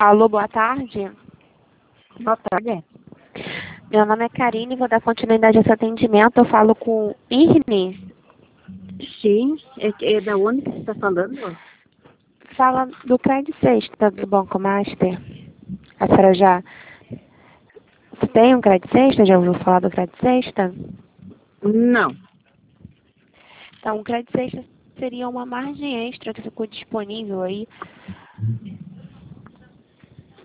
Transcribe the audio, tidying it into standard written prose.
Alô, boa tarde. Boa tarde. Meu nome é Karine, vou dar continuidade a esse atendimento. Eu falo com Irne. Sim, é da onde que você está falando? Fala do Credit Sexta do Banco Master. A senhora já tem um Credit Sexta? Já ouviu falar do Credit Sexta? Não. Então, o Credit Sexta seria uma margem extra que ficou disponível aí